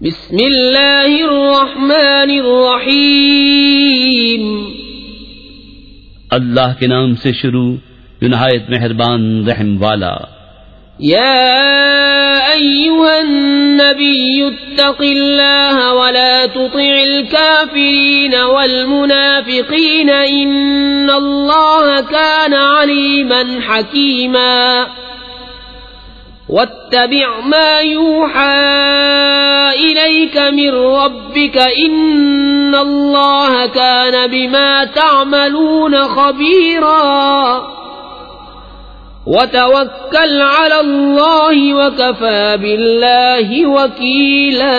بسم اللہ الرحمن الرحیم، اللہ کے نام سے شروع جو نہایت مہربان رحم والا۔ یا ایھا النبی اتق اللہ ولا تطع الکافرین والمنافقین ان اللہ کان علیما حکیما، واتبع ما يوحى إليك من ربك إن الله كان بما تعملون خبيرا، وتوكل على الله وكفى بالله وكيلا۔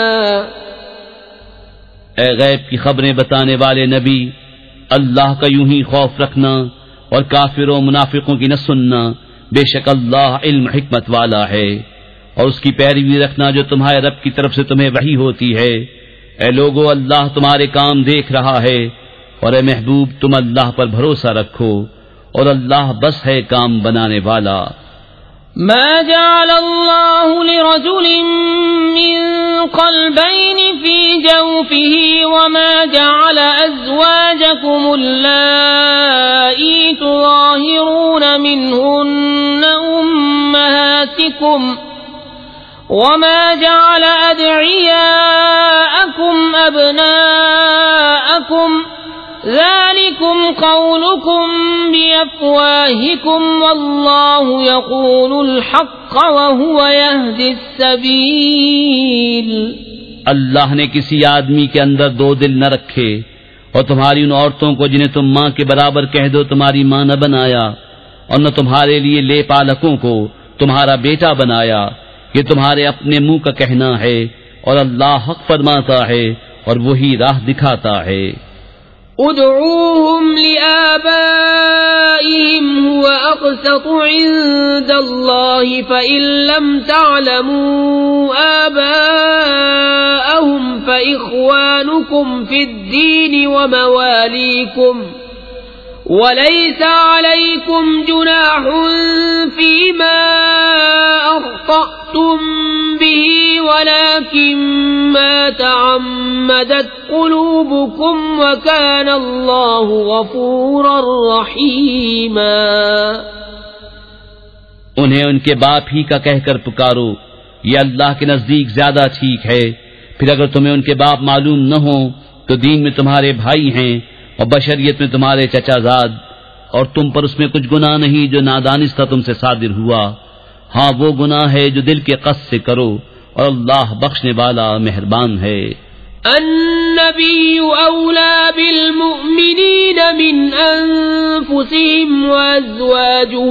اے غیب کی خبریں بتانے والے نبی، اللہ کا یوں ہی خوف رکھنا اور کافروں منافقوں کی نہ سننا، بے شک اللہ علم حکمت والا ہے، اور اس کی پیروی رکھنا جو تمہارے رب کی طرف سے تمہیں وحی ہوتی ہے۔ اے لوگو، اللہ تمہارے کام دیکھ رہا ہے، اور اے محبوب تم اللہ پر بھروسہ رکھو، اور اللہ بس ہے کام بنانے والا۔ ما جعل اللہ لرجل من قلبین فی جوفہ وما جعل ازواجکم اللائی تظاہرون منہن امہاتکم وما جعل ادعیاءکم ابناءکم ذلكم قولكم بأفواهكم والله يقول الحق وهو يهدي السبيل۔ اللہ نے کسی آدمی کے اندر دو دل نہ رکھے، اور تمہاری ان عورتوں کو جنہیں تم ماں کے برابر کہہ دو تمہاری ماں نہ بنایا، اور نہ تمہارے لیے لے پالکوں کو تمہارا بیٹا بنایا۔ یہ تمہارے اپنے منہ کا کہنا ہے، اور اللہ حق فرماتا ہے اور وہی راہ دکھاتا ہے۔ ادعوهم لآبائهم هو أقسط عند الله فإن لم تعلموا آباءهم فإخوانكم في الدين ومواليكم، وليس عليكم جناح فيما أخطأتم به ولكن ما تعمدت قلوبكم وكان الله غفورا رحيما۔ انہیں ان کے باپ ہی کا کہہ کر پکارو، یہ اللہ کے نزدیک زیادہ ٹھیک ہے۔ پھر اگر تمہیں ان کے باپ معلوم نہ ہوں تو دین میں تمہارے بھائی ہیں اور بشریت میں تمہارے چچا زاد، اور تم پر اس میں کچھ گناہ نہیں جو نادانستہ تم سے صادر ہوا۔ ہاں وہ گناہ ہے جو دل کے قصد سے کرو، اور اللہ بخشنے والا مہربان ہے۔ النبی اولا بالمؤمنین من انفسهم وازواجه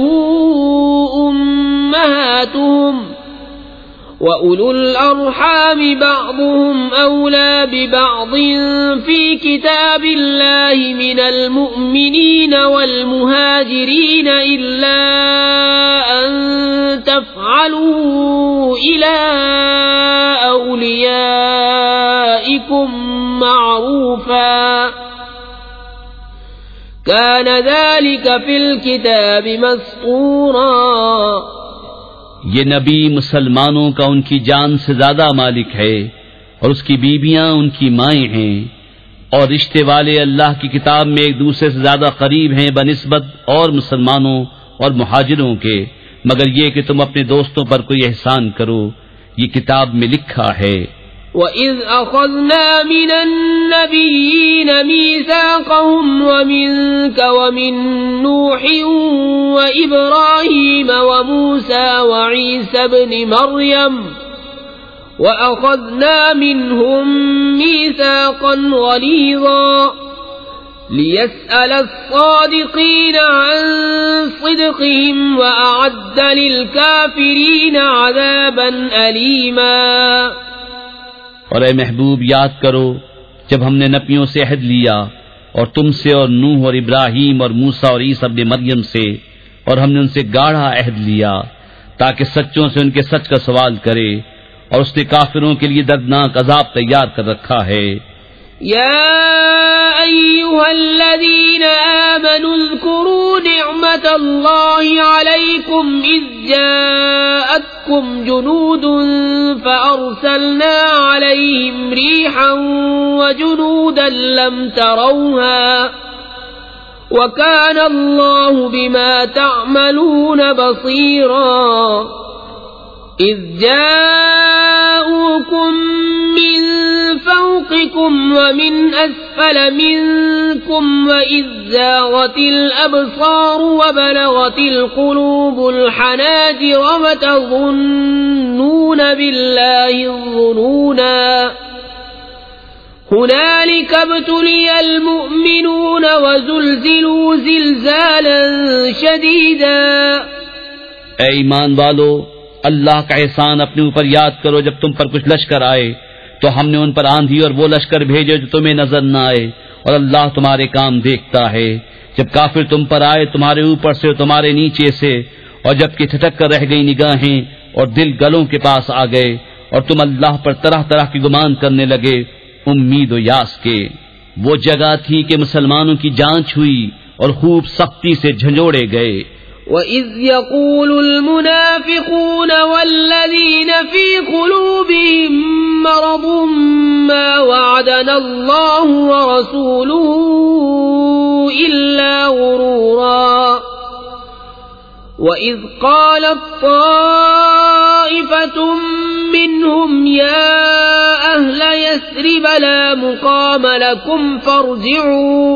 امہاتهم وَأُولُو الْأَرْحَامِ بَعْضُهُمْ أَوْلَى بِبَعْضٍ فِي كِتَابِ اللَّهِ مِنَ الْمُؤْمِنِينَ وَالْمُهَاجِرِينَ إِلَّا أَن تَفْعَلُوا إِلَى أَوْلِيَائِكُمْ مَعْرُوفًا كَانَ ذَلِكَ فِي الْكِتَابِ مَسْطُورًا۔ یہ نبی مسلمانوں کا ان کی جان سے زیادہ مالک ہے، اور اس کی بیویاں ان کی مائیں ہیں، اور رشتے والے اللہ کی کتاب میں ایک دوسرے سے زیادہ قریب ہیں بنسبت اور مسلمانوں اور مہاجروں کے، مگر یہ کہ تم اپنے دوستوں پر کوئی احسان کرو، یہ کتاب میں لکھا ہے۔ وَإِذْ أَخَذْنَا مِنَ النَّبِيِّينَ مِيثَاقَهُمْ وَمِنْكَ وَمِنْ نُوحٍ وَإِبْرَاهِيمَ وَمُوسَى وَعِيسَى ابْنِ مَرْيَمَ وَأَخَذْنَا مِنْهُمْ مِيثَاقًا غَلِيظًا لِيَسْأَلَ الصَّادِقِينَ عَنْ صِدْقِهِمْ وَأَعَدَّ لِلْكَافِرِينَ عَذَابًا أَلِيمًا۔ اور اے محبوب یاد کرو جب ہم نے نبیوں سے عہد لیا، اور تم سے اور نوح اور ابراہیم اور موسیٰ اور عیسیٰ ابن مریم سے، اور ہم نے ان سے گاڑھا عہد لیا تاکہ سچوں سے ان کے سچ کا سوال کرے، اور اس نے کافروں کے لیے دردناک عذاب تیار کر رکھا ہے۔ یا ایھا الذین آمنوا اذکروا نعمت اللہ علیکم اذ جاءتکم أصابتكم جنود فأرسلنا عليهم ريحا وجنودا لم تروها وكان الله بما تعملون بصيرا إذ جاءوكم من فوقكم ومن أسفل منكم وإذ زاغت الأبصار وبلغت القلوب الحناجر وتظنون بالله الظنونا هنالك ابتلي المؤمنون وزلزلوا زلزالا شديدا. اے ایمان والو، اللہ کا احسان اپنے اوپر یاد کرو. جب تم پر کچھ لشکر آئے تو ہم نے ان پر آندھی اور وہ لشکر بھیجے جو تمہیں نظر نہ آئے، اور اللہ تمہارے کام دیکھتا ہے. جب کافر تم پر آئے تمہارے اوپر سے اور تمہارے نیچے سے، اور جب کہ ٹھٹک کر رہ گئی نگاہیں اور دل گلوں کے پاس آ گئے، اور تم اللہ پر طرح طرح کی گمان کرنے لگے امید و یاس کے. وہ جگہ تھی کہ مسلمانوں کی جانچ ہوئی اور خوب سختی سے جھنجھوڑے گئے. وَإِذْ يَقُولُ الْمُنَافِقُونَ وَالَّذِينَ فِي قُلُوبِهِم مَّرَضٌ مَّا وَعَدَنَا اللَّهُ وَرَسُولُهُ إِلَّا غُرُورًا. وَإِذْ قَالَتْ طَائِفَةٌ مِّنْهُمْ يَا أَهْلَ يَثْرِبَ لَا مُقَامَ لَكُمْ فَارْجِعُوا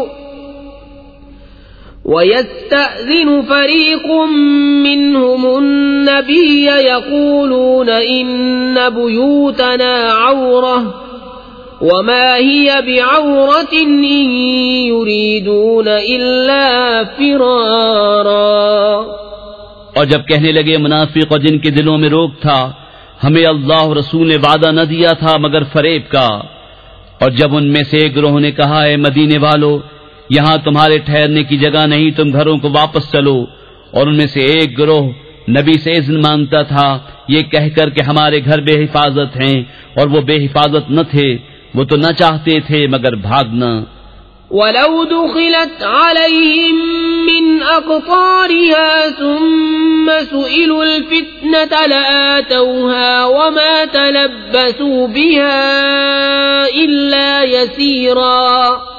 وَيَسْتَأْذِنُ فَرِيقٌ مِّنْهُمُ النَّبِيَّ يَقُولُونَ إِنَّ بُيُوتَنَا عَوْرَةٌ وَمَا هِيَ بِعَوْرَةٍ إِن يُرِيدُونَ إِلَّا فِرَارًا. اور جب کہنے لگے منافق اور جن کے دلوں میں روگ تھا، ہمیں اللہ و رسول نے وعدہ نہ دیا تھا مگر فریب کا. اور جب ان میں سے ایک گروہ نے کہا اے مدینے والو، یہاں تمہارے ٹھہرنے کی جگہ نہیں، تم گھروں کو واپس چلو، اور ان میں سے ایک گروہ نبی سے اذن مانگتا تھا یہ کہہ کر کہ ہمارے گھر بے حفاظت ہیں، اور وہ بے حفاظت نہ تھے، وہ تو نہ چاہتے تھے مگر بھاگنا. وَلَوْ دُخِلَتْ عَلَيْهِمْ مِنْ أَقْطَارِهَا ثُمَّ سُئِلُوا الْفِتْنَةَ لَآتَوْهَا وَمَا تَلَبَّثُوا بِهَا إِلَّا يَسِيرًا.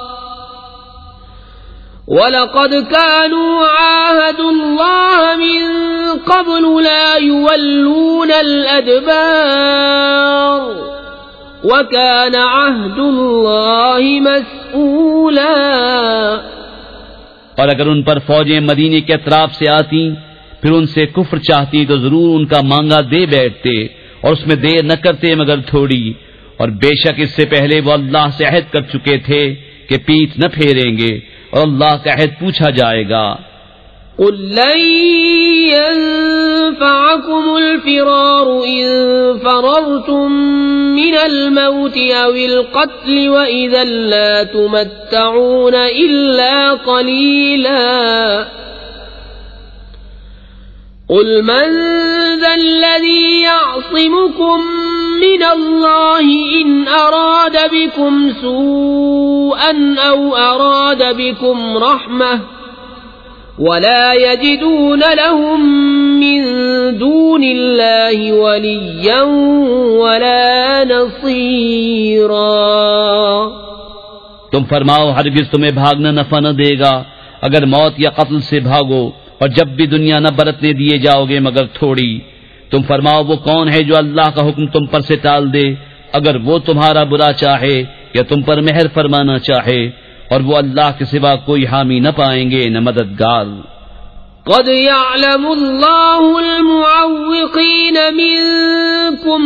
وَلَقَدْ كَانُوا عَاهَدُوا اللَّهَ مِنْ قَبْلُ لَا يُوَلُّونَ الْأَدْبَارَ وَكَانَ عَهْدُ اللَّهِ مَسْئُولًا. اور اگر ان پر فوجیں مدینے کے اطراف سے آتی پھر ان سے کفر چاہتی تو ضرور ان کا مانگا دے بیٹھتے، اور اس میں دیر نہ کرتے مگر تھوڑی. اور بے شک اس سے پہلے وہ اللہ سے عہد کر چکے تھے کہ پیٹھ نہ پھیریں گے، اور اللہ کا عہد پوچھا جائے گا. قُل لَّن يَنفَعَكُمُ الْفِرَارُ إِن فَرَرْتُم مِّنَ الْمَوْتِ أَوِ الْقَتْلِ وَإِذًا لَّا تُمَتَّعُونَ إِلَّا قَلِيلًا. قُلْ مَن ذَا الَّذِي يَعْصِمُكُم مِّنَ اللَّهِ إِنْ أَرَادَ بِكُمْ سُوءًا أَوْ أَرَادَ بِكُمْ رَحْمَةً وَلَا يَجِدُونَ لَهُم مِّن دُونِ اللَّهِ وَلِيًّا وَلَا نَصِيرًا. تم فرماؤ ہرگز تمہیں بھاگنا نفع نہ دے گا اگر موت یا قتل سے بھاگو، اور جب بھی دنیا نہ برتنے دیے جاؤ گے مگر تھوڑی. تم فرماؤ وہ کون ہے جو اللہ کا حکم تم پر سے ٹال دے اگر وہ تمہارا برا چاہے یا تم پر مہر فرمانا چاہے، اور وہ اللہ کے سوا کوئی حامی نہ پائیں گے نہ مددگار. قد يعلم الله المعوقين منكم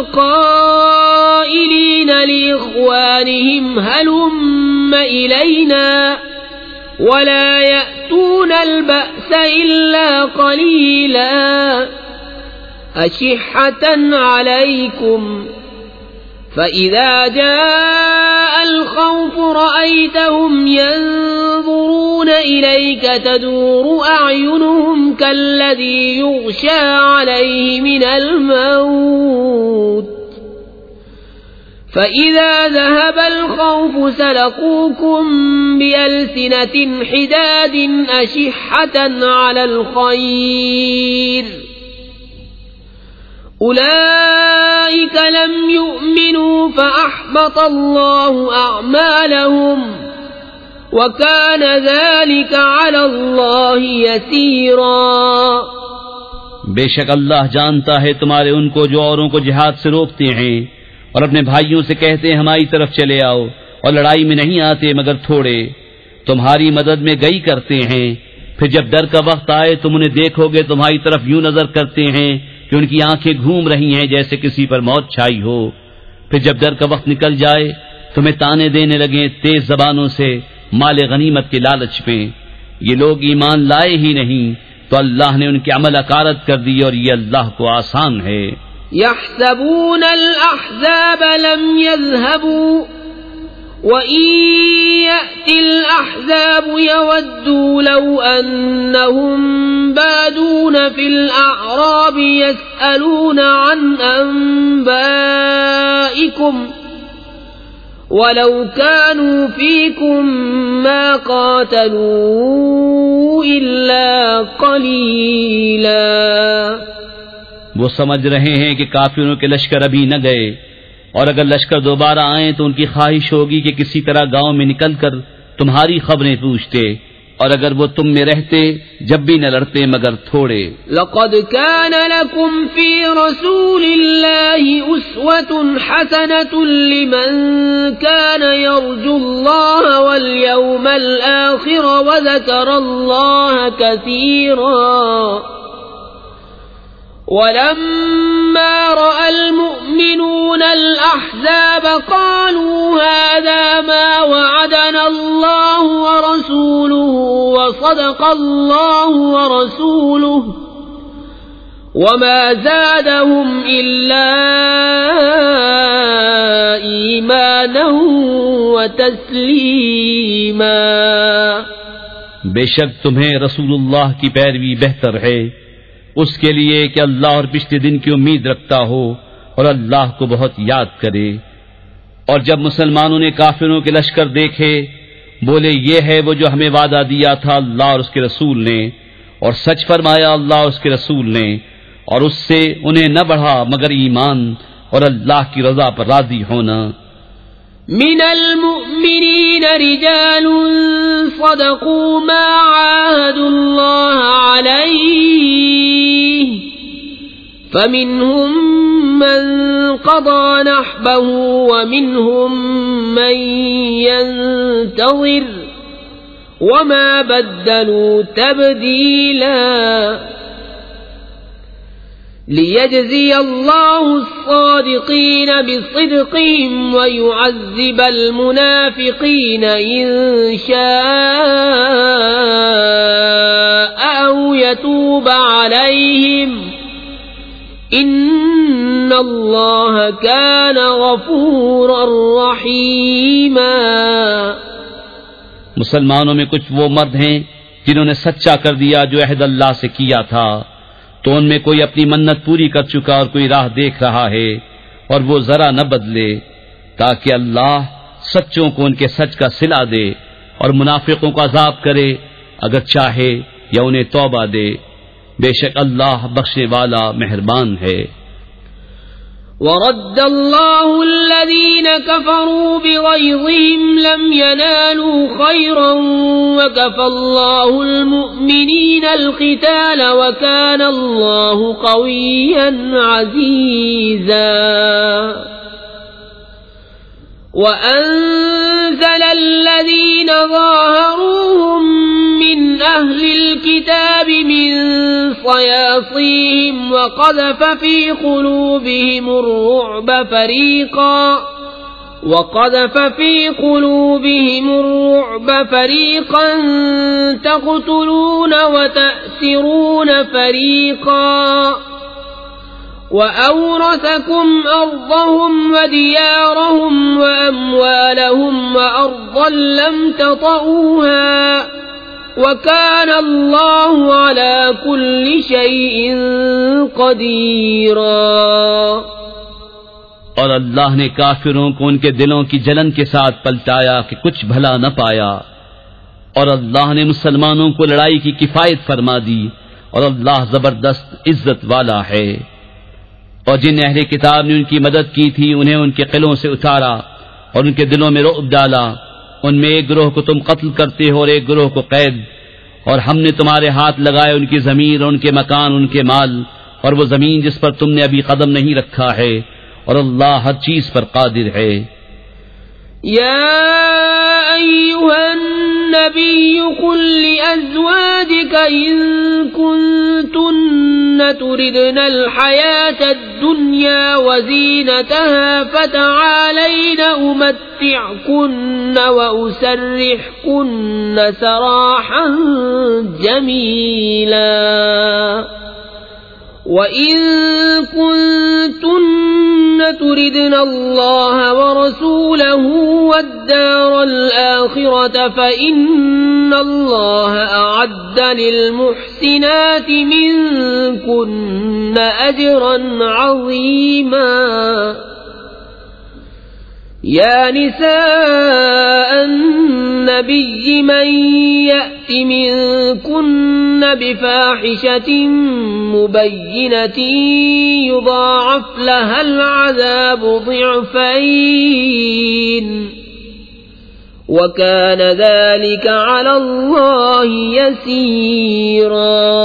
والقائلين لإخوانهم هلم إلينا ولا يأتون البأس إلا قليلا أشحة عليكم فَإِذَا جَاءَ الْخَوْفُ رَأَيْتَهُمْ يَنظُرُونَ إِلَيْكَ تَدُورُ أَعْيُنُهُمْ كَالَّذِي يُغْشَى عَلَيْهِ مِنَ الْمَوْتِ فَإِذَا ذَهَبَ الْخَوْفُ سَلَقُوكُمْ بِأَلْسِنَةٍ حِدَادٍ أَشِحَّةً عَلَى الْخَيْرِ أولئك لم يؤمنوا فأحبط الله أعمالهم وكان ذلك على الله يسيرا. بے شک اللہ جانتا ہے تمہارے ان کو جو اوروں کو جہاد سے روکتے ہیں اور اپنے بھائیوں سے کہتے ہیں ہماری طرف چلے آؤ اور لڑائی میں نہیں آتے مگر تھوڑے، تمہاری مدد میں گئی کرتے ہیں، پھر جب ڈر کا وقت آئے تم انہیں دیکھو گے تمہاری طرف یوں نظر کرتے ہیں کہ ان کی آنکھیں گھوم رہی ہیں جیسے کسی پر موت چھائی ہو، پھر جب ڈر کا وقت نکل جائے تمہیں تانے دینے لگیں تیز زبانوں سے مال غنیمت کے لالچ میں. یہ لوگ ایمان لائے ہی نہیں تو اللہ نے ان کے عمل اکارت کر دی اور یہ اللہ کو آسان ہے. يحسبون الأحزاب لم يذهبوا وإن يأتي الأحزاب يودوا لو أنهم بادون في الأعراب يسألون عن أنبائكم ولو كانوا فيكم ما قاتلوا إلا قليلا. وہ سمجھ رہے ہیں کہ کافروں کے لشکر ابھی نہ گئے، اور اگر لشکر دوبارہ آئیں تو ان کی خواہش ہوگی کہ کسی طرح گاؤں میں نکل کر تمہاری خبریں پوچھتے، اور اگر وہ تم میں رہتے جب بھی نہ لڑتے مگر تھوڑے. لقد كان لكم في رسول الله أسوة حسنة لمن كان يرجو الله واليوم الآخر وذكر الله كثيرا. ولما رأى المؤمنون الأحزاب قالوا هذا ما وعدنا الله ورسوله وصدق الله ورسوله وما زادهم إلا إيمانا وتسليما. بے شک تمہیں رسول اللہ کی پیروی بہتر ہے اس کے لیے کہ اللہ اور پچھلے دن کی امید رکھتا ہو اور اللہ کو بہت یاد کرے. اور جب مسلمانوں نے کافروں کے لشکر دیکھے بولے یہ ہے وہ جو ہمیں وعدہ دیا تھا اللہ اور اس کے رسول نے، اور سچ فرمایا اللہ اور اس کے رسول نے، اور اس سے انہیں نہ بڑھا مگر ایمان اور اللہ کی رضا پر راضی ہونا. من المؤمنين رجال صدقوا ما عاهدوا الله عليه فمنهم من قضى نحبه ومنهم من ينتظر وما بدلوا تبديلا. ليجزي الله الصادقين بصدقهم ويعذب المنافقين إن شاء أو يتوب عليهم إن الله كان غفورا رحيما. مسلمانوں میں کچھ وہ مرد ہیں جنہوں نے سچا کر دیا جو عہد اللہ سے کیا تھا، تو ان میں کوئی اپنی منت پوری کر چکا اور کوئی راہ دیکھ رہا ہے، اور وہ ذرا نہ بدلے تاکہ اللہ سچوں کو ان کے سچ کا صلہ دے اور منافقوں کو عذاب کرے اگر چاہے یا انہیں توبہ دے. بے شک اللہ بخشنے والا مہربان ہے. ورد الله الذين كفروا بغيظهم لم ينالوا خيرا وكفى الله المؤمنين القتال وكان الله قويا عزيزا. وأنزل الذين ظاهروهم من أهل الكتاب من صياصيهم وقذف في قلوبهم الرعب فريقا تقتلون وتأسرون فريقا وأورثكم أرضهم وديارهم وأموالهم وأرضا لم تطئوها وكان الله على كل شيء قديرا. اور اللہ نے کافروں کو ان کے دلوں کی جلن کے ساتھ پلٹایا کہ کچھ بھلا نہ پایا، اور اللہ نے مسلمانوں کو لڑائی کی کفایت فرما دی، اور اللہ زبردست عزت والا ہے. اور جن اہل کتاب نے ان کی مدد کی تھی انہیں ان کے قلعوں سے اتارا اور ان کے دلوں میں رعب ڈالا، ان میں ایک گروہ کو تم قتل کرتے ہو اور ایک گروہ کو قید، اور ہم نے تمہارے ہاتھ لگائے ان کی زمین اور ان کے مکان، ان کے مال، اور وہ زمین جس پر تم نے ابھی قدم نہیں رکھا ہے، اور اللہ ہر چیز پر قادر ہے۔ يا أيها النبي قل لأزواجك إن كنتن تردن الحياة الدنيا وزينتها فتعالين أمتعكن وأسرحكن سراحا جميلا وَإِن كُنتُنَّ تُرِدْنَ اللَّهَ وَرَسُولَهُ وَالدَّارَ الْآخِرَةَ فَإِنَّ اللَّهَ أَعَدَّ لِلْمُحْسِنَاتِ مِنكُنَّ أَجْرًا عَظِيمًا۔ يا نساء النبي من يأت منكن بفاحشة مبينة يضاعف لها العذاب ضعفين وكان ذلك على الله يسيرا۔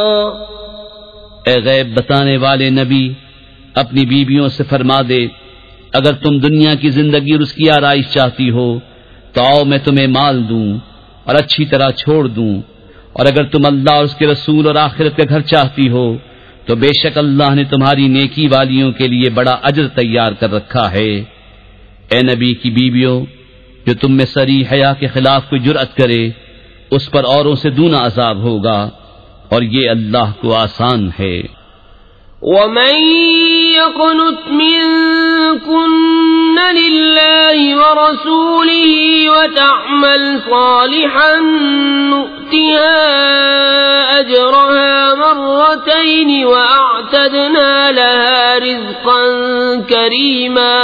اے غیب بتانے والے نبی، اپنی بیویوں سے فرما دے اگر تم دنیا کی زندگی اور اس کی آرائش چاہتی ہو تو آؤ میں تمہیں مال دوں اور اچھی طرح چھوڑ دوں، اور اگر تم اللہ اور اس کے رسول اور آخرت کا گھر چاہتی ہو تو بے شک اللہ نے تمہاری نیکی والیوں کے لیے بڑا اجر تیار کر رکھا ہے۔ اے نبی کی بیویوں، جو تم میں صریح حیا کے خلاف کوئی جرأت کرے اس پر اوروں سے دونا عذاب ہوگا، اور یہ اللہ کو آسان ہے۔ وَمَن يَقْنُتْ مِنكُنَّ لِلَّهِ وَرَسُولِهِ وَتَعْمَلْ صَالِحًا نُؤْتِهَا أَجْرَهَا مَرَّتَيْنِ وَأَعْتَدْنَا لَهَا رِزْقًا كَرِيمًا۔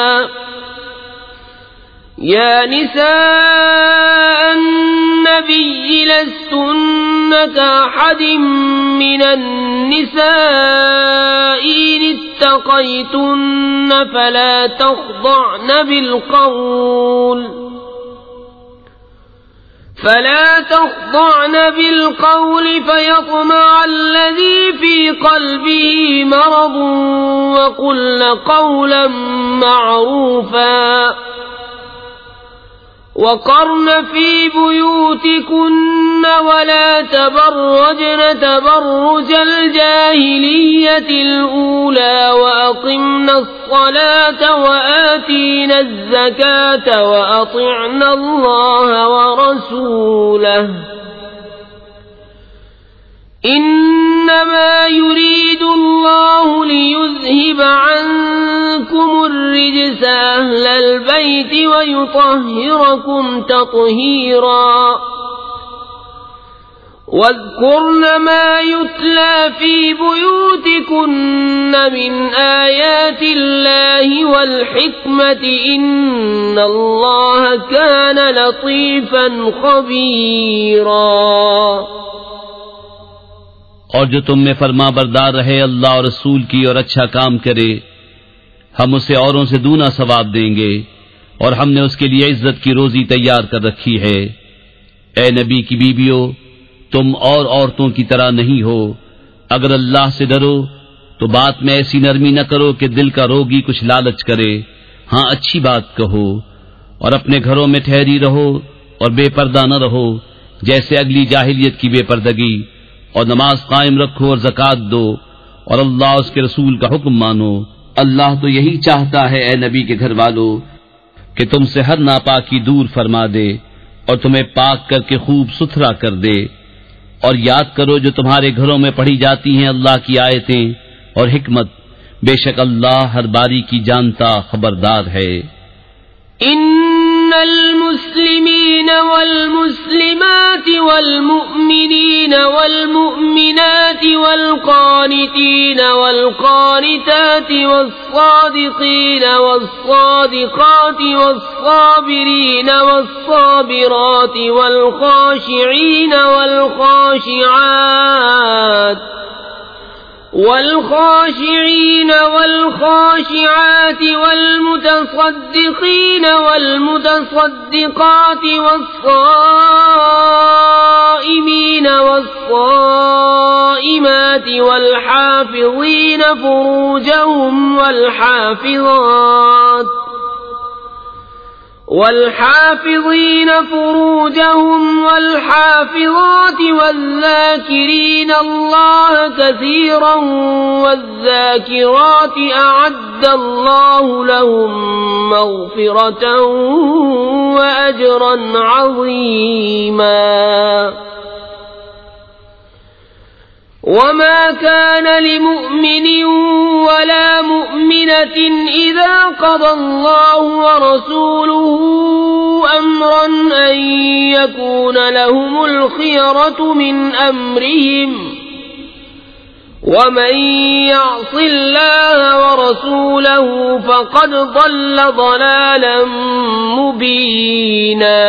يا نساء النبي لستن كأحد من النساء إن اتقيتن فلا تخضعن بالقول فيطمع الذي في قلبه مرض وقلن قولا معروفا وقرن في بيوتكن ولا تبرجن تبرج الجاهلية الأولى وأقمن الصلاة وآتين الزكاة وأطعن الله ورسوله إنما يريد الله ليذهب عنكم الرجس أهل البيت ويطهركم تطهيرا واذكرن ما يتلى في بيوتكن من آيات الله والحكمة إن الله كان لطيفا خبيرا۔ اور جو تم میں فرما بردار رہے اللہ اور رسول کی اور اچھا کام کرے ہم اسے اوروں سے دونا ثواب دیں گے، اور ہم نے اس کے لیے عزت کی روزی تیار کر رکھی ہے۔ اے نبی کی بیویوں، تم اور عورتوں کی طرح نہیں ہو، اگر اللہ سے ڈرو تو بات میں ایسی نرمی نہ کرو کہ دل کا روگی کچھ لالچ کرے، ہاں اچھی بات کہو، اور اپنے گھروں میں ٹھہری رہو اور بے پردہ نہ رہو جیسے اگلی جاہلیت کی بے پردگی، اور نماز قائم رکھو اور زکوٰۃ دو، اور اللہ اس کے رسول کا حکم مانو۔ اللہ تو یہی چاہتا ہے اے نبی کے گھر والو کہ تم سے ہر ناپاکی دور فرما دے اور تمہیں پاک کر کے خوب ستھرا کر دے، اور یاد کرو جو تمہارے گھروں میں پڑھی جاتی ہیں اللہ کی آیتیں اور حکمت، بے شک اللہ ہر باری کی جانتا خبردار ہے۔ إن المسلمين والمسلمات والمؤمنين والمؤمنات والقانتين والقانتات والصادقين والصادقات والصابرين والصابرات والخاشعين والخاشعات والخاشعين والخاشعات والمتصدقين والمتصدقات والصائمين والصائمات والحافظين فروجهم والحافظات والذاكرين الله كثيرا والذاكرات أعد الله لهم مغفرة وأجرا عظيما وما كان لمؤمن ولا مؤمنة إذا قضى الله ورسوله أمرا أن يكون لهم الخيرة من أمرهم ومن يعص الله ورسوله فقد ضل ضلالا مبينا.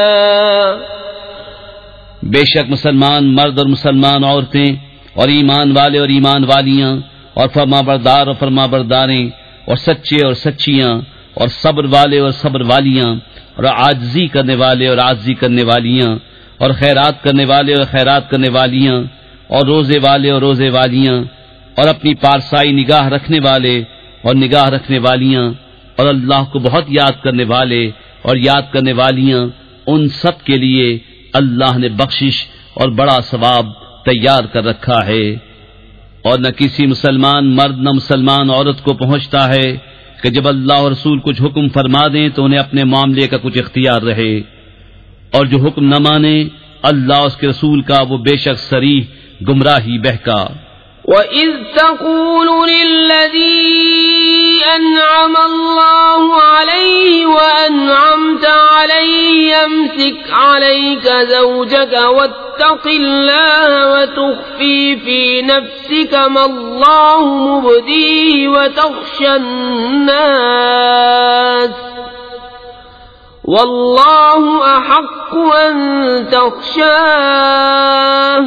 بے شک مسلمان مرد اور مسلمان عورتیں اور ایمان والے اور ایمان والیاں اور فرما بردار اور فرما برداریں اور سچے اور سچیاں اور صبر والے اور صبر والیاں اور عاجزی کرنے والے اور عاجزی کرنے والیاں اور خیرات کرنے والے اور خیرات کرنے والیاں اور روزے والے اور روزے والیاں اور اپنی پارسائی نگاہ رکھنے والے اور نگاہ رکھنے والیاں اور اللہ کو بہت یاد کرنے والے اور یاد کرنے والیاں، ان سب کے لیے اللہ نے بخشش اور بڑا ثواب تیار کر رکھا ہے. اور نہ کسی مسلمان مرد نہ مسلمان عورت کو پہنچتا ہے کہ جب اللہ اور رسول کچھ حکم فرما دیں تو انہیں اپنے معاملے کا کچھ اختیار رہے، اور جو حکم نہ مانے اللہ اس کے رسول کا وہ بے شک صریح گمراہی بہکا. وَإِذْ تَقُولُ لِلَّذِي أَنْعَمَ اللَّهُ عَلَيْهِ وَأَنْعَمْتَ عَلَيْهِ أَمْسِكْ عَلَيْكَ زَوْجَكَ وَاتَّقِ اللَّهَ وَتُخْفِي فِي نَفْسِكَ مَا اللَّهُ مُبْدِيهِ وَتَخْشَى النَّاسَ وَاللَّهُ أَحَقُّ أَن تَخْشَاهُ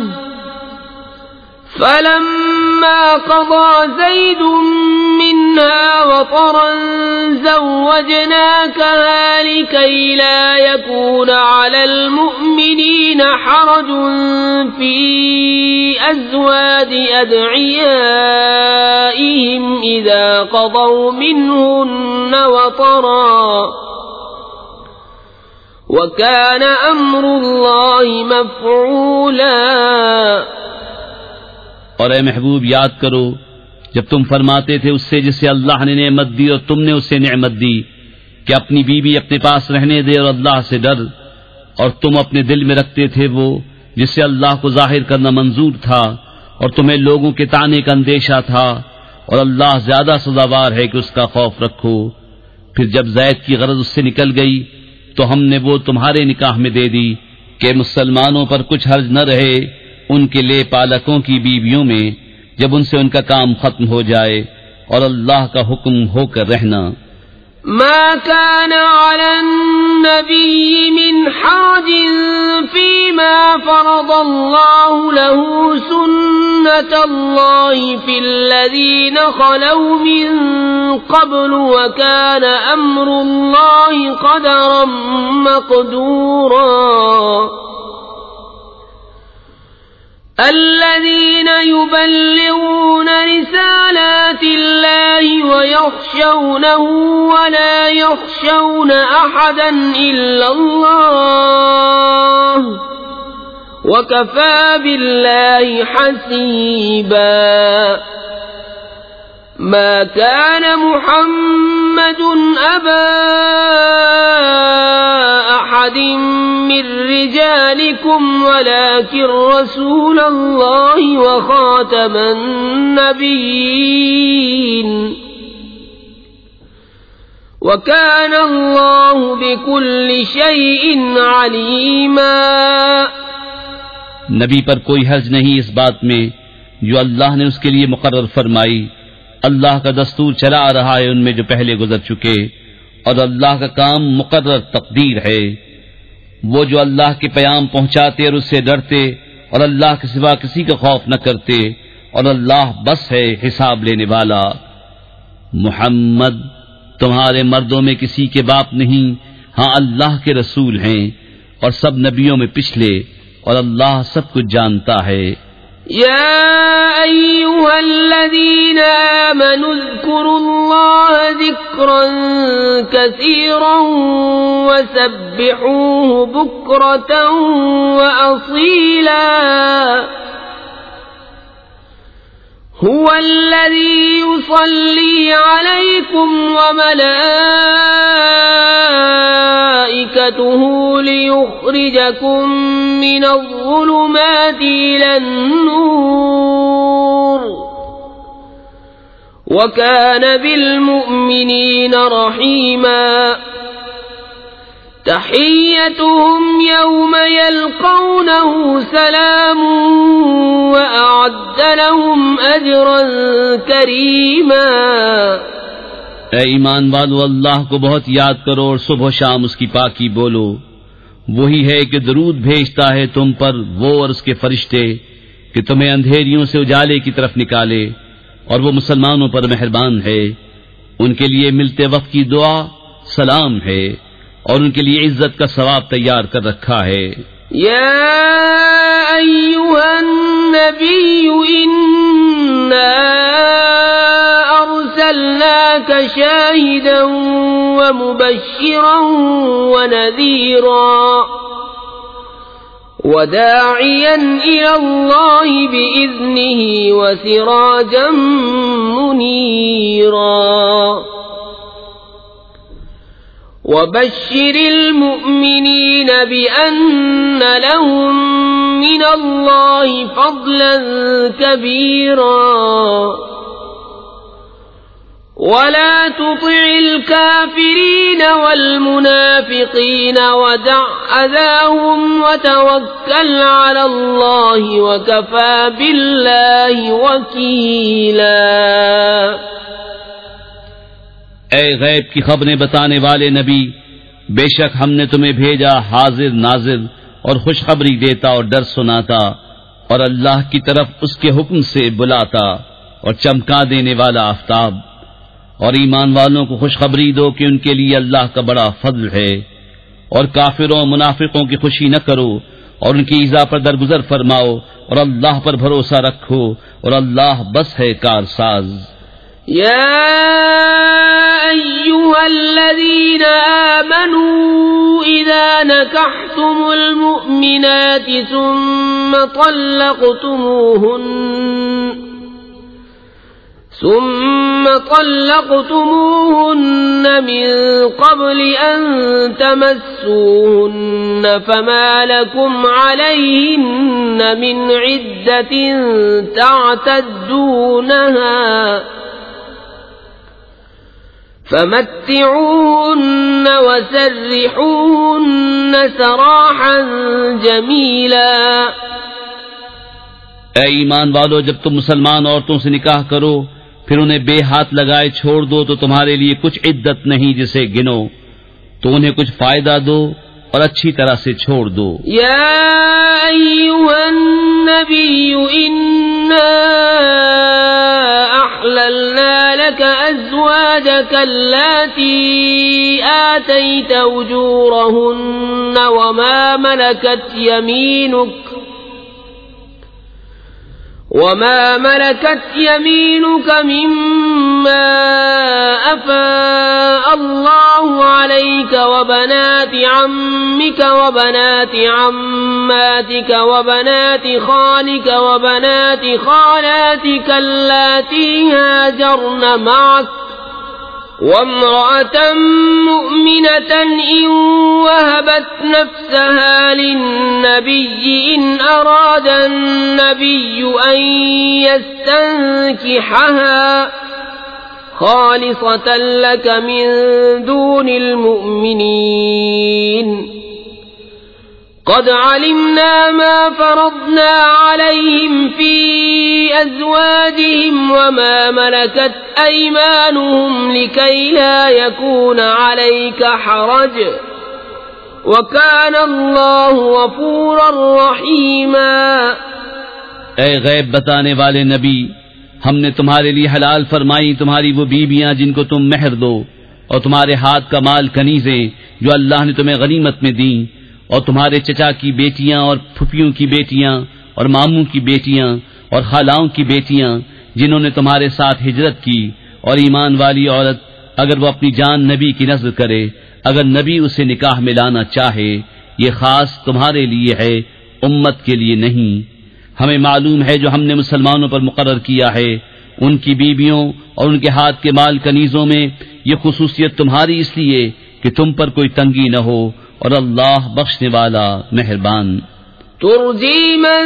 فَلَمَّا قَضَى زَيْدٌ مِّنْهَا وَطَرًا زَوَّجْنَاكَهَا لِكَيْ لَا يَكُونَ عَلَى الْمُؤْمِنِينَ حَرَجٌ فِي أَزْوَاجِ أَدْعِيَائِهِمْ إِذَا قَضَوْا مِنْهُنَّ وَطَرًا وَكَانَ أَمْرُ اللَّهِ مَفْعُولًا. اور اے محبوب یاد کرو جب تم فرماتے تھے اس سے جسے اللہ نے نعمت دی اور تم نے اسے نعمت دی کہ اپنی بیوی اپنے پاس رہنے دے اور اللہ سے ڈر، اور تم اپنے دل میں رکھتے تھے وہ جس سے اللہ کو ظاہر کرنا منظور تھا اور تمہیں لوگوں کے طعنے کا اندیشہ تھا، اور اللہ زیادہ سزاوار ہے کہ اس کا خوف رکھو. پھر جب زید کی غرض اس سے نکل گئی تو ہم نے وہ تمہارے نکاح میں دے دی کہ مسلمانوں پر کچھ حرج نہ رہے ان کے لے پالکوں کی بیویوں میں جب ان سے ان کا کام ختم ہو جائے، اور اللہ کا حکم ہو کر رہنا. ما كان على النبي من حرج فيما فرض الله له سنة الله في الذين خلوا من قبل وكان أمر الله قدرا مقدورا. الذين يبلغون رسالات الله ويخشونه ولا يخشون أحدا إلا الله وكفى بالله حسيبا. ما كان محمد أبا أحد من رجالكم ولكن رسول الله وخاتم النبيين وكان الله بكل شيء عليما. نبی پر کوئی حرج نہیں اس بات میں جو اللہ نے اس کے لیے مقرر فرمائی. اللہ کا دستور چلا آ رہا ہے ان میں جو پہلے گزر چکے، اور اللہ کا کام مقرر تقدیر ہے. وہ جو اللہ کے پیام پہنچاتے اور اس سے ڈرتے اور اللہ کے سوا کسی کا خوف نہ کرتے اور اللہ بس ہے حساب لینے والا۔ محمد تمہارے مردوں میں کسی کے باپ نہیں، ہاں اللہ کے رسول ہیں اور سب نبیوں میں پچھلے، اور اللہ سب کچھ جانتا ہے۔ يا أيها الذين آمنوا اذكروا الله ذكرا كثيرا وسبحوه بكرة وأصيلا هو الذي يصلي عليكم وملائكته ليخرجكم من الظلمات إلى النور وكان بالمؤمنين رحيما تحيتهم يوم يلقونه سلام وأعد لهم أجرا كريما۔ اے ایمان والو، اللہ کو بہت یاد کرو اور صبح و شام اس کی پاکی بولو۔ وہی ہے کہ درود بھیجتا ہے تم پر وہ اور اس کے فرشتے کہ تمہیں اندھیریوں سے اجالے کی طرف نکالے، اور وہ مسلمانوں پر مہربان ہے۔ ان کے لیے ملتے وقت کی دعا سلام ہے، اور ان کے لیے عزت کا ثواب تیار کر رکھا ہے۔ یا ایھا النبی انا ارسلناک شاہدا ومبشرا ونذیرا وداعیا الی اللہ بإذنہ وسراجا منیرا وبشر المؤمنين بأن لهم من الله فضلا كبيرا ولا تطع الكافرين والمنافقين ودع أذاهم وتوكل على الله وكفى بالله وكيلا۔ اے غیب کی خبریں بتانے والے نبی، بے شک ہم نے تمہیں بھیجا حاضر ناظر اور خوشخبری دیتا اور ڈر سناتا، اور اللہ کی طرف اس کے حکم سے بلاتا اور چمکا دینے والا آفتاب۔ اور ایمان والوں کو خوشخبری دو کہ ان کے لیے اللہ کا بڑا فضل ہے، اور کافروں منافقوں کی خوشی نہ کرو اور ان کی ایذا پر درگزر فرماؤ، اور اللہ پر بھروسہ رکھو، اور اللہ بس ہے کارساز۔ يا أيها الذين آمنوا إذا نكحتم المؤمنات ثم طلقتموهن من قبل أن تمسوهن فما لكم عليهن من عدة تعتدونها فمتعوهن وسرحوهن سراحا جميلا۔ اے ایمان والو، جب تم مسلمان عورتوں سے نکاح کرو پھر انہیں بے ہاتھ لگائے چھوڑ دو تو تمہارے لیے کچھ عدت نہیں جسے گنو، تو انہیں کچھ فائدہ دو اور اچھی طرح سے چھوڑ دو۔ یا ایھا النبی انا احللنا لك ازواجك اللاتي آتيت اجورهن وما ملكت يمينك مما أفاء الله عليك وبنات عمك وبنات عماتك وبنات خالك وبنات خالاتك اللاتي هاجرن معك وامرأة مؤمنة إن وهبت نفسها للنبي إن أراد النبي أن يستنكحها خالصة لك من دون المؤمنين قد علمنا ما فرضنا عليهم في أزواجهم وما ملكت أيمانهم لكي لا يكون عليك حرج وكان الله غفورا رحيما۔ اے غیب بتانے والے نبی، ہم نے تمہارے لیے حلال فرمائی تمہاری وہ بیویاں جن کو تم مہر دو، اور تمہارے ہاتھ کا مال کنیزیں جو اللہ نے تمہیں غنیمت میں دیں، اور تمہارے چچا کی بیٹیاں اور پھپھیوں کی بیٹیاں اور ماموں کی بیٹیاں اور خالاؤں کی بیٹیاں جنہوں نے تمہارے ساتھ ہجرت کی، اور ایمان والی عورت اگر وہ اپنی جان نبی کی نذر کرے، اگر نبی اسے نکاح میں لانا چاہے، یہ خاص تمہارے لیے ہے، امت کے لیے نہیں۔ ہمیں معلوم ہے جو ہم نے مسلمانوں پر مقرر کیا ہے، ان کی بیویوں اور ان کے ہاتھ کے مال کنیزوں میں یہ خصوصیت تمہاری اس لیے کہ تم پر کوئی تنگی نہ ہو، اور اللہ بخشنے والا مہربان۔ ترجي من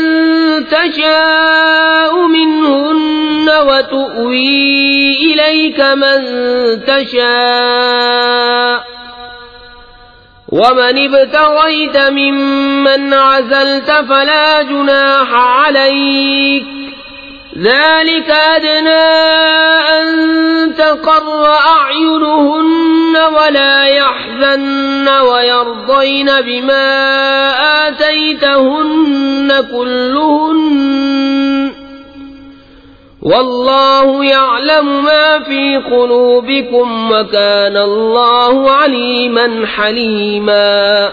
تشاء منهن وتؤوي إليك من تشاء ومن ابتغيت ممن عزلت فلا جناح عليك ذلك أدنى أن تقر أعينهن ولا يحزن ويرضين بما آتيتهن كلهن والله يعلم ما في قلوبكم وكان الله عليما حليما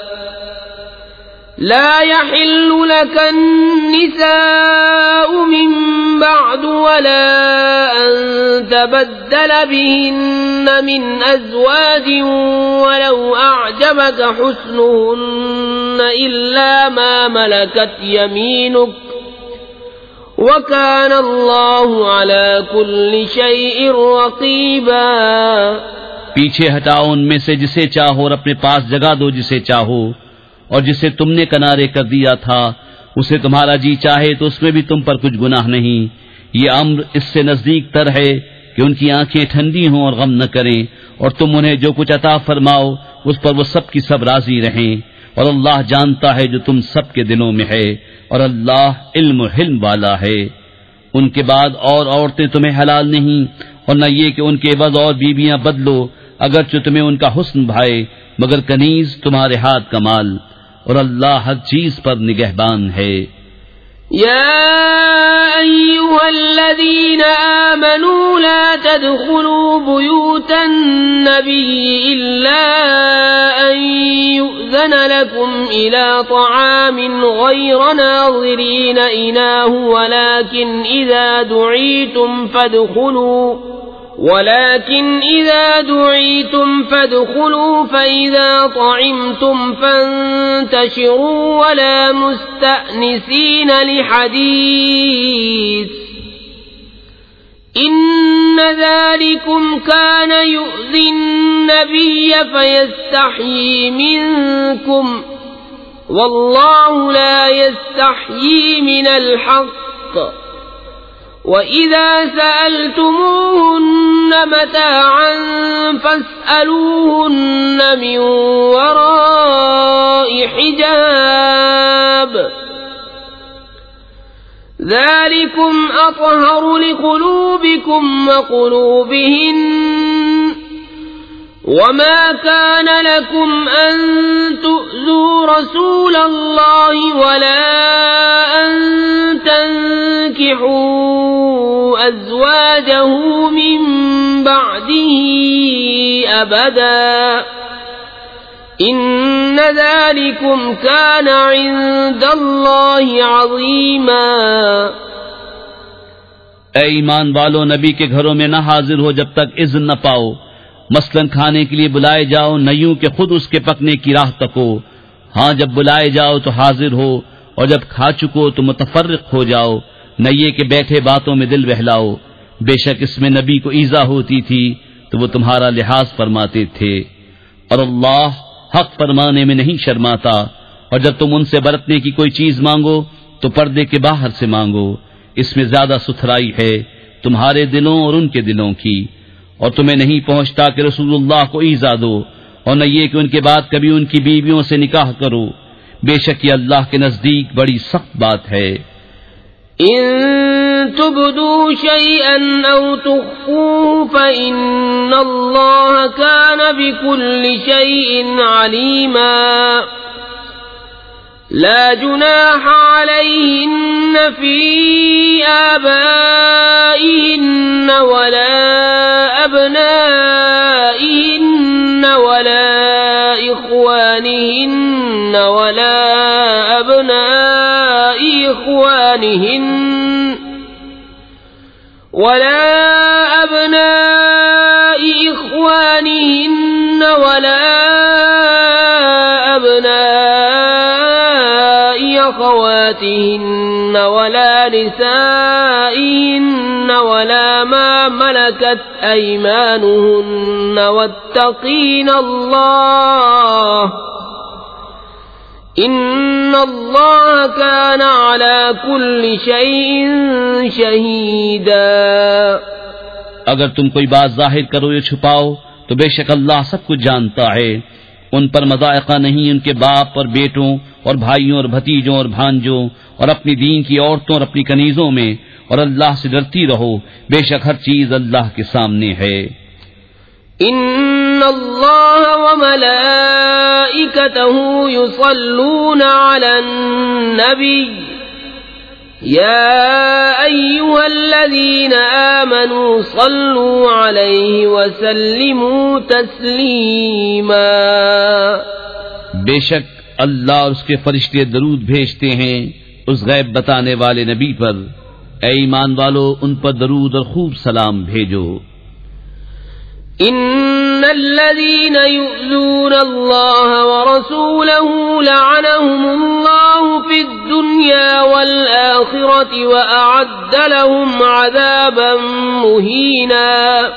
لا يحل لك النساء من بعد ولا أن تبدل بهن من أزواج ولو أعجبك حسنهن إلا ما ملكت يمينك وكان الله على كل شيء رقيبا۔ پیچھے ہٹاؤ ان میں سے جسے چاہو اور اپنے پاس جگہ دو جسے چاہو، اور جسے تم نے کنارے کر دیا تھا اسے تمہارا جی چاہے تو اس میں بھی تم پر کچھ گناہ نہیں۔ یہ امر اس سے نزدیک تر ہے کہ ان کی آنکھیں ٹھنڈی ہوں اور غم نہ کریں، اور تم انہیں جو کچھ عطا فرماؤ اس پر وہ سب کی سب راضی رہیں، اور اللہ جانتا ہے جو تم سب کے دلوں میں ہے، اور اللہ علم و حلم والا ہے۔ ان کے بعد اور عورتیں تمہیں حلال نہیں، اور نہ یہ کہ ان کے عوض اور بیویاں بدلو اگرچہ تمہیں ان کا حسن بھائے، مگر کنیز تمہارے ہاتھ کا مال، اور اللہ ہر چیز پر نگہبان ہے۔ يا أيها الذين آمنوا لا تدخلوا بيوت النبي إلا أن يؤذن لكم إلى طعام غير ناظرين إناه ولكن إذا دعيتم فادخلوا فإذا طعمتم فانتشروا ولا مستأنسين لحديث إن ذلكم كان يؤذي النبي فيستحيي منكم والله لا يستحيي من الحق وَإِذَا سَأَلْتُمُوهُنَّ مَتَاعًا فَاسْأَلُوهُنَّ مِنْ وَرَاءِ حِجَابٍ ذَلِكُمْ أَطْهَرُ لِقُلُوبِكُمْ وَقُلُوبِهِنَّ وَمَا كَانَ لَكُمْ أَن تُؤْذُوا رَسُولَ اللَّهِ وَلَا أَن تَنكِحُوا أَزْوَاجَهُ مِن بَعْدِهِ أَبَدًا إِنَّ ذَلِكُمْ كَانَ عِندَ اللَّهِ عَظِيمًا۔ اے ایمان والو، نبی کے گھروں میں نہ حاضر ہو جب تک اذن نہ پاؤ، مثلاً کھانے کے لیے بلائے جاؤ، نہ یوں کہ خود اس کے پکنے کی راہ تکو، ہاں جب بلائے جاؤ تو حاضر ہو، اور جب کھا چکو تو متفرق ہو جاؤ، نہ یہ کہ بیٹھے باتوں میں دل بہلاؤ، بے شک اس میں نبی کو ایذا ہوتی تھی تو وہ تمہارا لحاظ فرماتے تھے، اور اللہ حق فرمانے میں نہیں شرماتا، اور جب تم ان سے برتنے کی کوئی چیز مانگو تو پردے کے باہر سے مانگو، اس میں زیادہ ستھرائی ہے تمہارے دلوں اور ان کے دلوں کی، اور تمہیں نہیں پہنچتا کہ رسول اللہ کو ایذا دو، اور نہ یہ کہ ان کے بعد کبھی ان کی بیویوں سے نکاح کرو، بے شک یہ اللہ کے نزدیک بڑی سخت بات ہے۔ ان تبدوا شيئا او تخفوه فإن الله كان بكل شيء عليما لا جناح عليهن في آبائهن ولا أبنائهن ولا إخوانهن ولا أبناء إخوانهن ولا أبناء إخوانهن ولا أبناء أخواتهن ولا نسائهن ولا ما ملكت أيمانهن واتقين الله إن الله كان على كل شيء شهيدا۔ اگر تم کوئی بات ظاہر کرو یا چھپاؤ تو بے شک اللہ سب کچھ جانتا ہے۔ ان پر مضائقہ نہیں ان کے باپ اور بیٹوں اور بھائیوں اور بھتیجوں اور بھانجوں اور اپنی دین کی عورتوں اور اپنی کنیزوں میں، اور اللہ سے ڈرتی رہو، بے شک ہر چیز اللہ کے سامنے ہے۔ ان اللہ وملائکتہ یصلون علی النبی یا ایھا الذین آمنوا صلوا علیہ وسلموا تسلیما۔ بے شک اللہ اور اس کے فرشتے درود بھیجتے ہیں اس غیب بتانے والے نبی پر، اے ایمان والو ان پر درود اور خوب سلام بھیجو۔ ان الذين يؤذون الله ورسوله لعنهم الله في الدنيا والآخرة وأعد لهم عذابا مهينا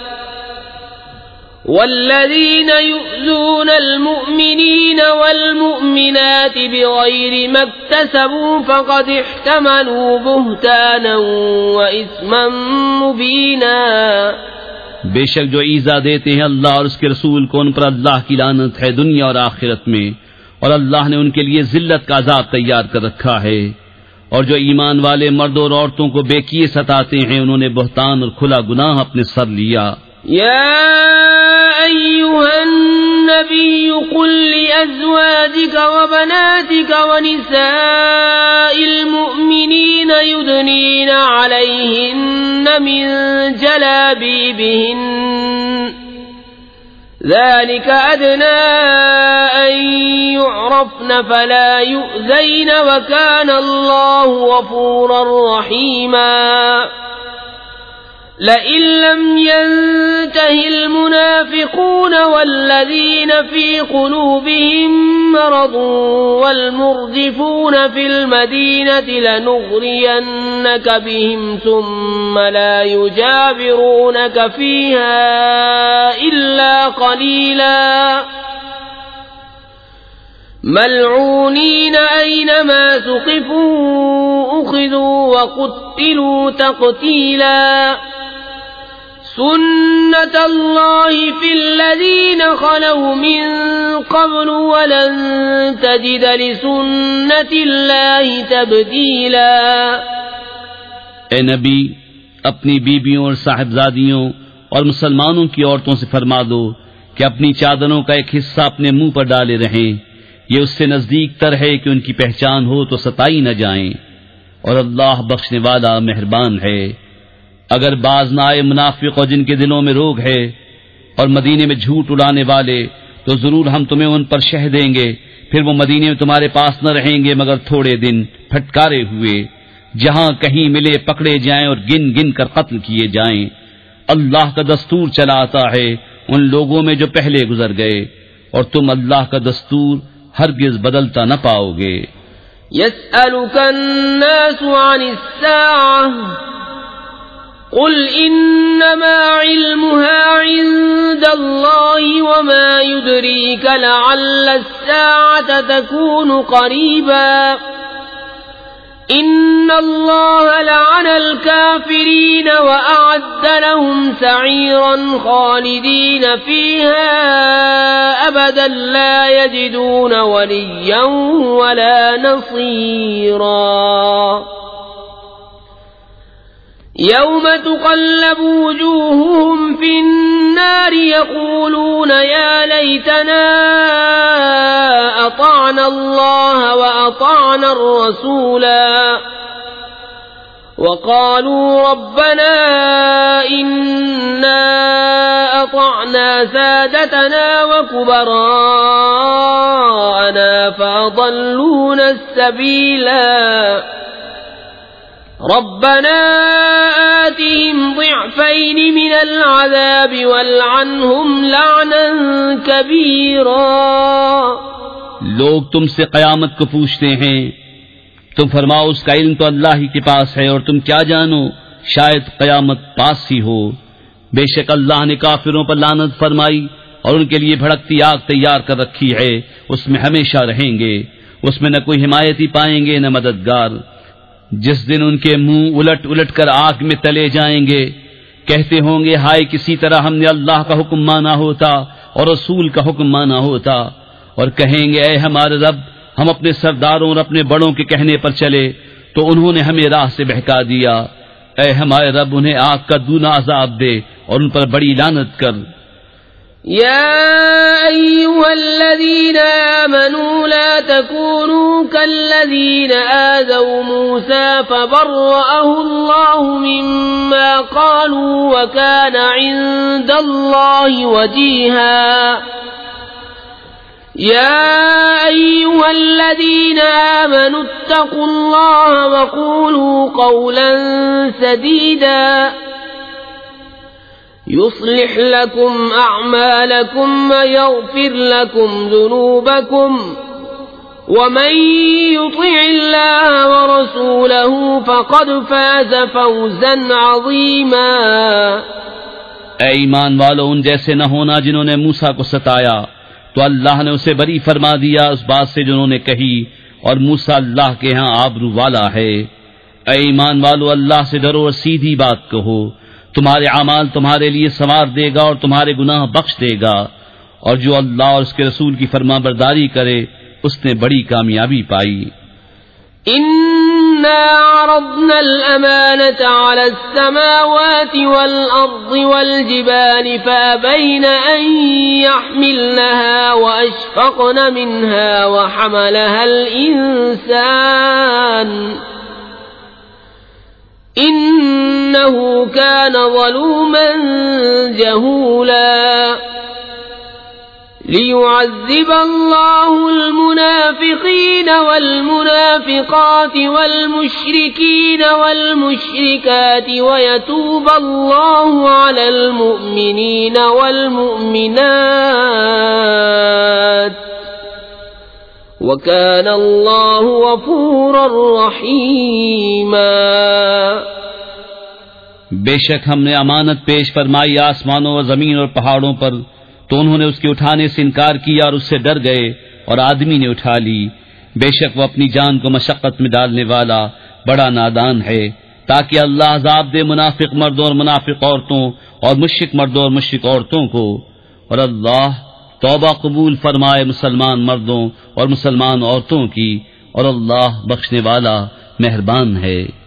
والذين يؤذون المؤمنين والمؤمنات بغير ما اكتسبوا فقد احتملوا بهتانا وإثما مبينا۔ بے شک جو ایذا دیتے ہیں اللہ اور اس کے رسول کو، ان پر اللہ کی لعنت ہے دنیا اور آخرت میں، اور اللہ نے ان کے لیے ذلت کا عذاب تیار کر رکھا ہے۔ اور جو ایمان والے مردوں اور عورتوں کو بے کیے ستاتے ہیں انہوں نے بہتان اور کھلا گناہ اپنے سر لیا۔ یا ایھا النبی قل لأزواجک وبناتک ونساء المؤمنین یدنین علیہن من جلابیبہن ذلك أدنى أن يعرفن فلا يؤذين وكان الله غفورا رحيما۔ لئن لم ينته المنافقون والذين في قلوبهم مرض والمرجفون في المدينة لنغرينك بهم ثم لا يجاورونك فيها إلا قليلا ملعونين أينما ثقفوا أخذوا وقتلوا تقتيلا۔ سنة الله في الذين خلوا من قبل ولن تجد لسنة الله تبديلا۔ اے نبی اپنی بیویوں اور صاحبزادیوں اور مسلمانوں کی عورتوں سے فرما دو کہ اپنی چادروں کا ایک حصہ اپنے منہ پر ڈالے رہیں، یہ اس سے نزدیک تر ہے کہ ان کی پہچان ہو تو ستائی نہ جائیں، اور اللہ بخشنے والا مہربان ہے۔ اگر باز نہ آئے منافق اور جن کے دلوں میں روگ ہے اور مدینے میں جھوٹ اڑانے والے تو ضرور ہم تمہیں ان پر شہ دیں گے، پھر وہ مدینے میں تمہارے پاس نہ رہیں گے مگر تھوڑے دن، پھٹکارے ہوئے، جہاں کہیں ملے پکڑے جائیں اور گن گن کر قتل کیے جائیں۔ اللہ کا دستور چلا آتا ہے ان لوگوں میں جو پہلے گزر گئے، اور تم اللہ کا دستور ہرگز بدلتا نہ پاؤ گے۔ يسألك الناس عن الساعة قل إنما علمها عند الله وما يدريك لعل الساعة تكون قريبا إن الله لعن الكافرين وأعد لهم سعيرا خالدين فيها أبدا لا يجدون وليا ولا نصيرا يوم تقلب وجوههم في النار يقولون يا ليتنا أطعنا أطعنا الله وأطعنا الرسولا وقالوا ربنا إنا أطعنا سادتنا وكبراءنا فأضلونا السبيلا ربنا آتهم ضعفين من العذاب والعنهم لعنا كبيرا. لوگ تم سے قیامت کو پوچھتے ہیں، تم فرماؤ اس کا علم تو اللہ ہی کے پاس ہے، اور تم کیا جانو شاید قیامت پاس ہی ہو. بے شک اللہ نے کافروں پر لعنت فرمائی اور ان کے لیے بھڑکتی آگ تیار کر رکھی ہے، اس میں ہمیشہ رہیں گے، اس میں نہ کوئی حمایتی پائیں گے نہ مددگار. جس دن ان کے منہ الٹ الٹ کر آگ میں تلے جائیں گے، کہتے ہوں گے ہائے کسی طرح ہم نے اللہ کا حکم مانا ہوتا اور رسول کا حکم مانا ہوتا، اور کہیں گے اے ہمارے رب ہم اپنے سرداروں اور اپنے بڑوں کے کہنے پر چلے تو انہوں نے ہمیں راہ سے بہکا دیا. اے ہمارے رب انہیں آگ کا دونا عذاب دے اور ان پر بڑی لعنت کر. يا أيها الذين آمنوا لا تكونوا كالذين آذوا موسى فبرأه الله مما قالوا وكان عند الله وجيها. يا أيها الذين آمنوا اتقوا الله وقولوا قولا سديدا يصلح لكم أعمالكم ويغفر لكم ذنوبكم ومن يطع الله ورسوله فقد فاز فوزا عظيما. اے ایمان والو ان جیسے نہ ہونا جنہوں نے موسیٰ کو ستایا، تو اللہ نے اسے بری فرما دیا اس بات سے جنہوں نے کہی، اور موسیٰ اللہ کے ہاں آبرو والا ہے. اے ایمان والو اللہ سے ڈرو اور سیدھی بات کہو، تمہارے اعمال تمہارے لیے سنوار دے گا اور تمہارے گناہ بخش دے گا، اور جو اللہ اور اس کے رسول کی فرما برداری کرے اس نے بڑی کامیابی پائی. إنا عرضنا الأمانة على السماوات والأرض والجبال فأبين أن يحملنها وأشفقن منها وحملها الإنسان إنه كان ظلوما جهولا. ليعذب الله المنافقين والمنافقات والمشركين والمشركات ويتوب الله على المؤمنين والمؤمنات وكان الله غفورا رحيما. بے شک ہم نے امانت پیش فرمائی آسمانوں اور زمین اور پہاڑوں پر، تو انہوں نے اس کے اٹھانے سے انکار کیا اور اس سے ڈر گئے، اور آدمی نے اٹھا لی. بے شک وہ اپنی جان کو مشقت میں ڈالنے والا بڑا نادان ہے، تاکہ اللہ عذاب دے منافق مردوں اور منافق عورتوں اور مشرک مردوں اور مشرک عورتوں کو، اور اللہ توبہ قبول فرمائے مسلمان مردوں اور مسلمان عورتوں کی، اور اللہ بخشنے والا مہربان ہے.